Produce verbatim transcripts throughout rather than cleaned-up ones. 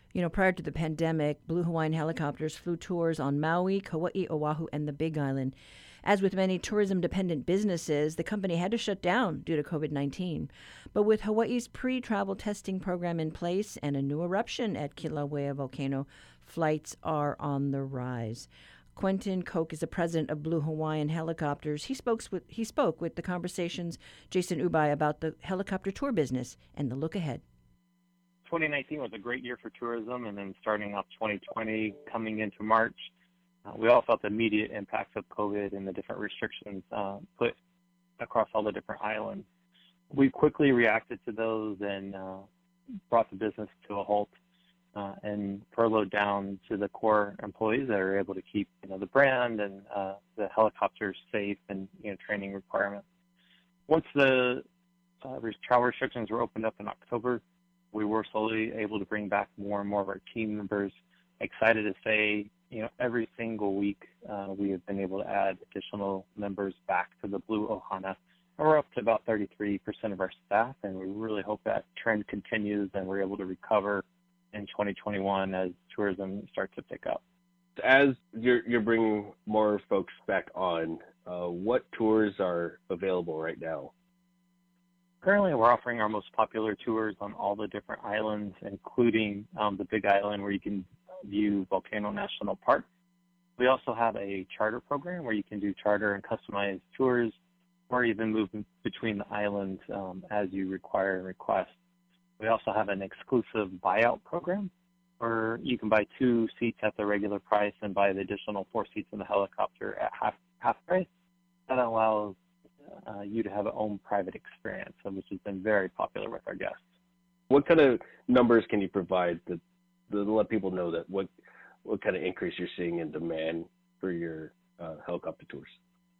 You know, prior to the pandemic, Blue Hawaiian helicopters flew tours on Maui, Kauai, Oahu, and the Big Island. As with many tourism dependent businesses, the company had to shut down due to COVID nineteen. But with Hawaii's pre travel testing program in place and a new eruption at Kilauea volcano, flights are on the rise. Quentin Koch is the president of Blue Hawaiian Helicopters. He spoke with he spoke with the Conversations Jason Ubai about the helicopter tour business and the look ahead. twenty nineteen was a great year for tourism, and then starting off twenty twenty, coming into March, uh, we all felt the immediate impacts of COVID and the different restrictions uh, put across all the different islands. We quickly reacted to those and uh, brought the business to a halt uh, and furloughed down to the core employees that are able to keep, you know, the brand and uh, the helicopters safe and, you know, training requirements. Once the uh, travel restrictions were opened up in October, we were slowly able to bring back more and more of our team members. Excited to say, you know, every single week uh, we have been able to add additional members back to the Blue Ohana. And we're up to about thirty-three percent of our staff, and we really hope that trend continues and we're able to recover in twenty twenty-one as tourism starts to pick up. As you're, you're bringing more folks back on, uh, what tours are available right now? Currently, we're offering our most popular tours on all the different islands, including um, the Big Island, where you can view Volcano National Park. We also have a charter program where you can do charter and customized tours, or even move between the islands um, as you require and request. We also have an exclusive buyout program where you can buy two seats at the regular price and buy the additional four seats in the helicopter at half, half price. That allows Uh, you to have an own private experience, which has been very popular with our guests. What kind of numbers can you provide that, that let people know that what what kind of increase you're seeing in demand for your uh, helicopter tours?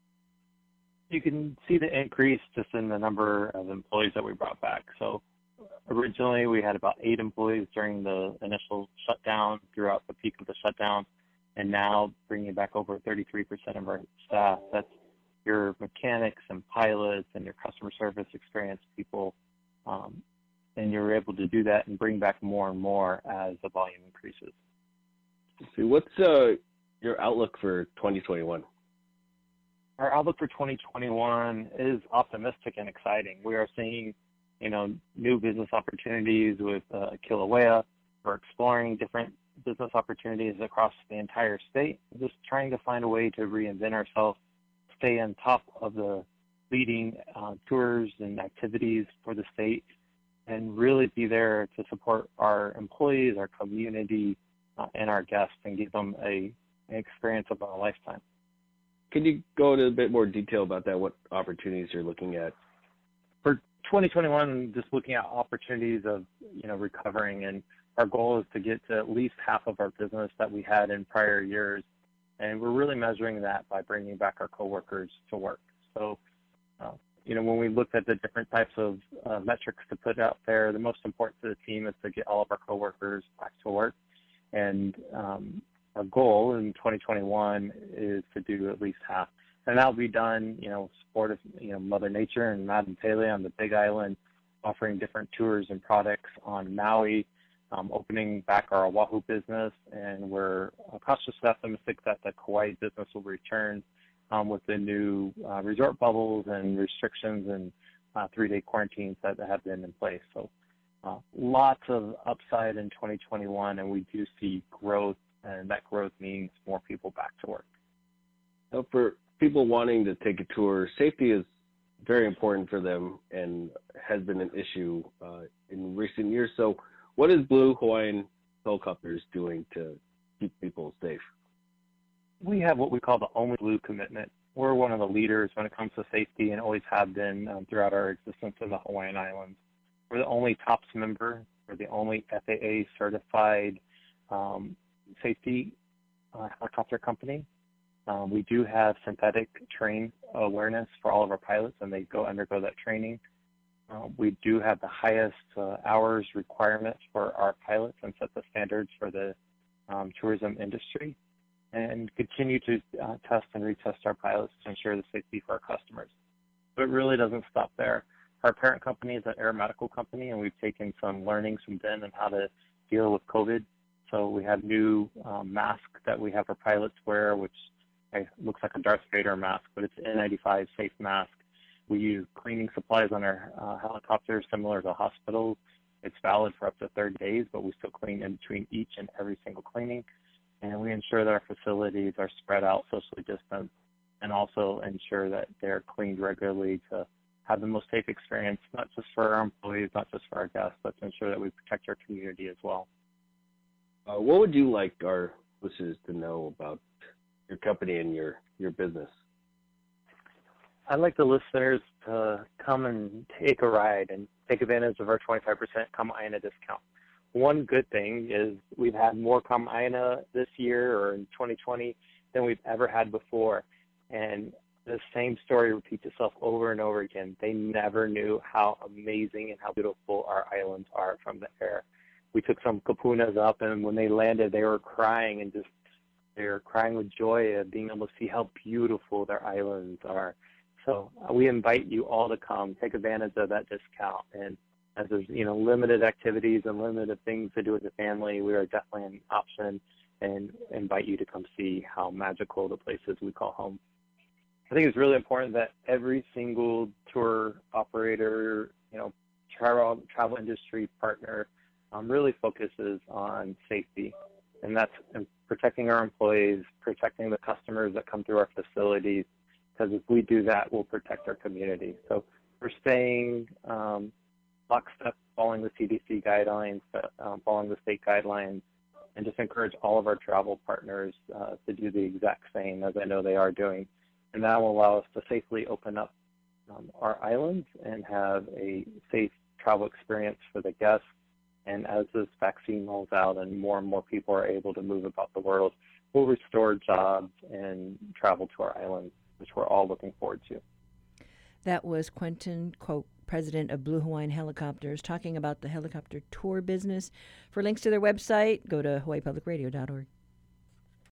You can see the increase just in the number of employees that we brought back. So originally we had about eight employees during the initial shutdown throughout the peak of the shutdown, and now bringing back over thirty-three percent of our staff. That's your mechanics and pilots and your customer service experience people, um, and you're able to do that and bring back more and more as the volume increases. So what's uh, your outlook for twenty twenty-one? Our outlook for twenty twenty-one is optimistic and exciting. We are seeing, you know, new business opportunities with uh, Kilauea. We're exploring different business opportunities across the entire state, just trying to find a way to reinvent ourselves, stay on top of the leading uh, tours and activities for the state, and really be there to support our employees, our community, uh, and our guests, and give them a, an experience of a lifetime. Can you go into a bit more detail about that, what opportunities you're looking at? For twenty twenty-one, just looking at opportunities of, you know, recovering, and our goal is to get to at least half of our business that we had in prior years. And we're really measuring that by bringing back our coworkers to work. So, uh, you know, when we looked at the different types of uh, metrics to put out there, the most important to the team is to get all of our coworkers back to work. And um, our goal in twenty twenty-one is to do at least half. And that'll be done, you know, support of, you know, Mother Nature and Madam Pele on the Big Island, offering different tours and products on Maui, Um, opening back our Oahu business, and we're cautiously optimistic that the Kauai business will return um, with the new uh, resort bubbles and restrictions and uh, three-day quarantines that have been in place. So uh, lots of upside in twenty twenty-one, and we do see growth, and that growth means more people back to work. Now, for people wanting to take a tour, safety is very important for them and has been an issue uh, in recent years. So what is Blue Hawaiian Helicopters doing to keep people safe? We have what we call the Only Blue commitment. We're one of the leaders when it comes to safety and always have been um, throughout our existence in the Hawaiian Islands. We're the only TOPS member. We're the only F A A certified um, safety uh, helicopter company. Um, we do have synthetic terrain awareness for all of our pilots, and they go undergo that training. Uh, we do have the highest uh, hours requirements for our pilots and set the standards for the um, tourism industry, and continue to uh, test and retest our pilots to ensure the safety for our customers. But it really doesn't stop there. Our parent company is an aeromedical company, and we've taken some learnings from them on how to deal with COVID So we have new um, masks that we have our pilots wear, which uh, looks like a Darth Vader mask, but it's N ninety-five safe mask. We use cleaning supplies on our uh, helicopters, similar to hospitals. It's valid for up to thirty days, but we still clean in between each and every single cleaning. And we ensure that our facilities are spread out, socially distanced, and also ensure that they're cleaned regularly to have the most safe experience, not just for our employees, not just for our guests, but to ensure that we protect our community as well. Uh, what would you like our listeners to know about your company and your, your business? I'd like the listeners to come and take a ride and take advantage of our twenty-five percent Kama'aina discount. One good thing is we've had more Kama'aina this year or in twenty twenty than we've ever had before. And the same story repeats itself over and over again. They never knew how amazing and how beautiful our islands are from the air. We took some kapunas up, and when they landed, they were crying and just they were crying with joy of being able to see how beautiful their islands are. So uh, we invite you all to come, take advantage of that discount. And as there's, you know, limited activities and limited things to do with the family, we are definitely an option and invite you to come see how magical the places we call home. I think it's really important that every single tour operator, you know, travel, travel industry partner um, really focuses on safety. And that's protecting our employees, protecting the customers that come through our facilities, because if we do that, we'll protect our community. So we're staying um, lockstep, following the C D C guidelines, um, following the state guidelines, and just encourage all of our travel partners uh, to do the exact same, as I know they are doing. And that will allow us to safely open up um, our islands and have a safe travel experience for the guests. And as this vaccine rolls out and more and more people are able to move about the world, we'll restore jobs and travel to our islands, which we're all looking forward to. That was Quentin Koch, president of Blue Hawaiian Helicopters, talking about the helicopter tour business. For links to their website, go to hawaii public radio dot org.